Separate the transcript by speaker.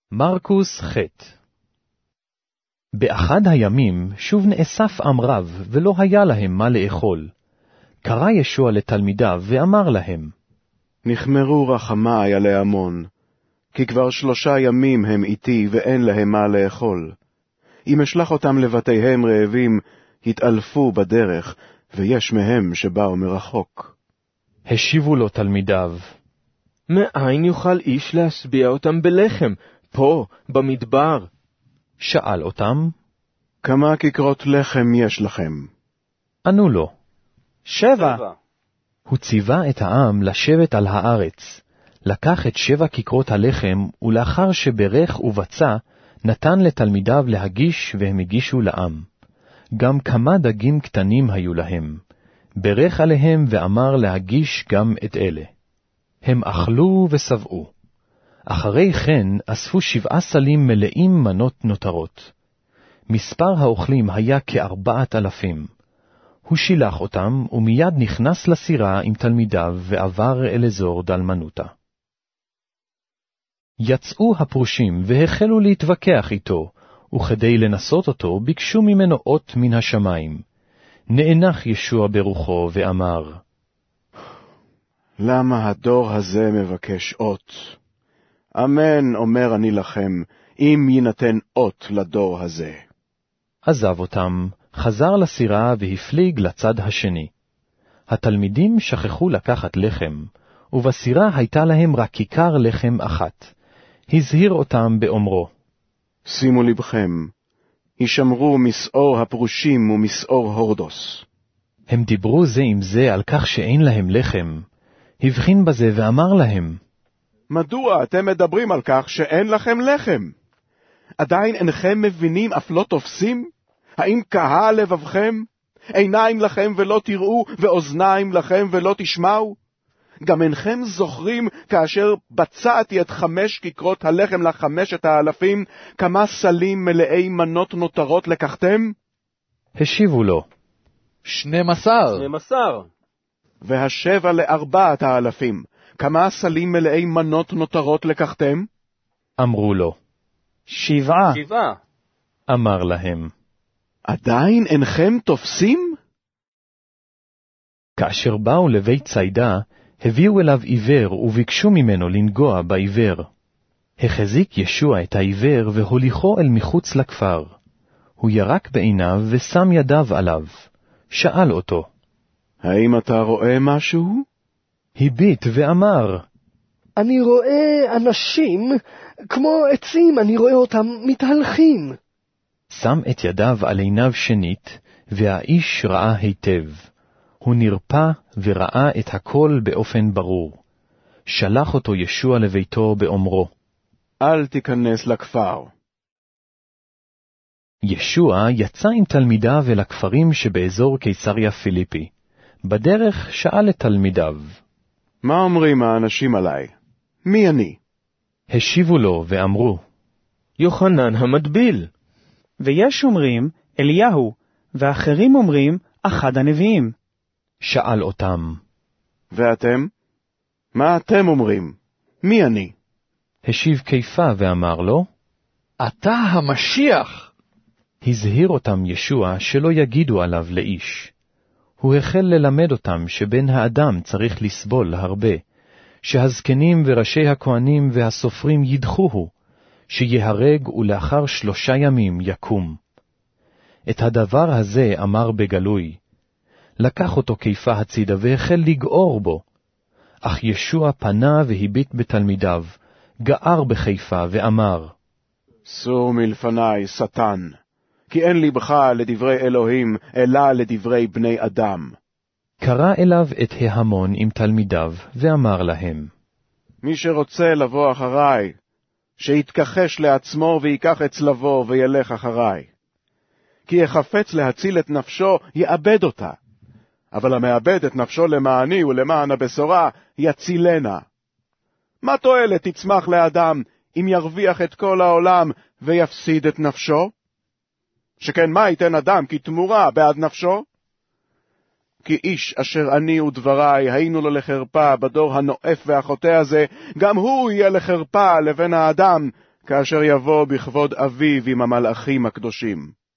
Speaker 1: מרקוס ח'. באחד הימים שוב נאסף עם רב, ולא היה להם מה לאכול. קרא ישוע לתלמידיו ואמר להם,
Speaker 2: נחמרו רחמי על ההמון, כי כבר 3 ימים הם איתי ואין להם מה לאכול. אם אשלח אותם לבתיהם רעבים, התעלפו בדרך, ויש מהם שבאו מרחוק.
Speaker 1: השיבו לו תלמידיו,
Speaker 3: מאין יוכל איש להשביע אותם בלחם, פה, במדבר?
Speaker 1: שאל אותם,
Speaker 2: כמה כיכרות לחם יש לכם?
Speaker 1: ענו לו,
Speaker 4: 7.
Speaker 1: הוא ציווה את העם לשבת על הארץ, לקח את 7 כיכרות הלחם, ולאחר שברך ובצע, נתן לתלמידיו להגיש, והם הגישו לעם. גם כמה דגים קטנים היו להם. ברך עליהם ואמר להגיש גם את אלה. הם אכלו ושבעו. אחרי כן אספו 7 סלים מלאים מנות נותרות. מספר האוכלים היה כ4,000. הוא שילח אותם, ומיד נכנס לסירה עם תלמידיו ועבר אל אזור דלמנותה. יצאו הפרושים והחלו להתווכח איתו, וכדי לנסות אותו ביקשו ממנו אות מן השמיים. נאנח ישוע ברוחו ואמר,
Speaker 2: למה הדור הזה מבקש אות? אמן אומר אני לכם, אם יינתן אות לדור הזה.
Speaker 1: עזב אותם, חזר לסירה והפליג לצד השני. התלמידים שכחו לקחת לחם, ובסירה הייתה להם רק כיכר לחם אחת. הזהיר אותם באומרו,
Speaker 2: שימו לבכם, ישמרו מסעור הפרושים ומסעור הורדוס.
Speaker 1: הם דיברו זה עם זה על כך שאין להם לחם. הבחין בזה ואמר להם,
Speaker 2: מדוע אתם מדברים על כך שאין לכם לחם? עדיין אינכם מבינים אף לא תופסים? האם קהה לבבכם? עיניים לכם ולא תראו, ואוזניים לכם ולא תשמעו? גם אינכם זוכרים כאשר בצעתי את 5 כיכרות הלחם ל5,000, כמה סלים מלאי מנות נותרות לקחתם?
Speaker 1: השיבו לו,
Speaker 4: 12.
Speaker 2: וה7 ל4,000, כמה סלים מלאי מנות נותרות לקחתם?
Speaker 1: אמרו לו.
Speaker 4: 7.
Speaker 1: אמר להם,
Speaker 2: עדיין אינכם תופסים?
Speaker 1: כאשר באו לבית צידה, הביאו אליו עיוור וביקשו ממנו לנגוע בעיוור. החזיק ישוע את העיוור והוליכו אל מחוץ לכפר. הוא ירק בעיניו ושם ידיו עליו. שאל אותו,
Speaker 2: האם אתה רואה משהו?
Speaker 1: הביט ואמר,
Speaker 5: אני רואה אנשים, כמו עצים אני רואה אותם מתהלכים.
Speaker 1: שם את ידיו על עיניו שנית, והאיש ראה היטב. הוא נרפא וראה את הכל באופן ברור. שלח אותו ישוע לביתו באומרו,
Speaker 2: אל תיכנס לכפר.
Speaker 1: ישוע יצא עם תלמידיו אל הכפרים שבאזור קיסריה פיליפי. בדרך שאל את תלמידיו,
Speaker 2: מה אומרים האנשים עליי? מי אני?
Speaker 1: השיבו לו ואמרו,
Speaker 3: יוחנן המטביל.
Speaker 4: ויש אומרים אליהו, ואחרים אומרים אחד הנביאים.
Speaker 1: שאל אותם,
Speaker 2: ואתם? מה אתם אומרים? מי אני?
Speaker 1: השיב קיפה ואמר לו,
Speaker 4: אתה המשיח.
Speaker 1: הזהיר אותם ישוע שלא יגידו עליו לאיש. הוא החל ללמד אותם שבן האדם צריך לסבול הרבה, שהזקנים וראשי הכהנים והסופרים ידחוהו, שיהרג ולאחר 3 ימים יקום. את הדבר הזה אמר בגלוי. לקח אותו קיפה הצידה והחל לגעור בו. אך ישוע פנה והביט בתלמידיו, גער בקיפה ואמר,
Speaker 2: סור מלפני, שטן, כי אין לבך לדברי אלוהים, אלא לדברי בני אדם.
Speaker 1: קרא אליו את ההמון עם תלמידיו, ואמר להם,
Speaker 2: מי שרוצה לבוא אחריי, שיתכחש לעצמו ויקח את צלבו וילך אחריי. כי יחפץ להציל את נפשו, יאבד אותה. אבל המאבד את נפשו למעני ולמען הבשורה, יצילנה. מה תועלת תצמח לאדם, אם ירוויח את כל העולם ויפסיד את נפשו? שכן מה ייתן אדם כתמורה בעד נפשו? כי איש אשר אני ודברי היינו לו לחרפה בדור הנואף והחוטא הזה, גם הוא יהיה לחרפה לבן האדם, כאשר יבוא בכבוד אביו עם המלאכים הקדושים.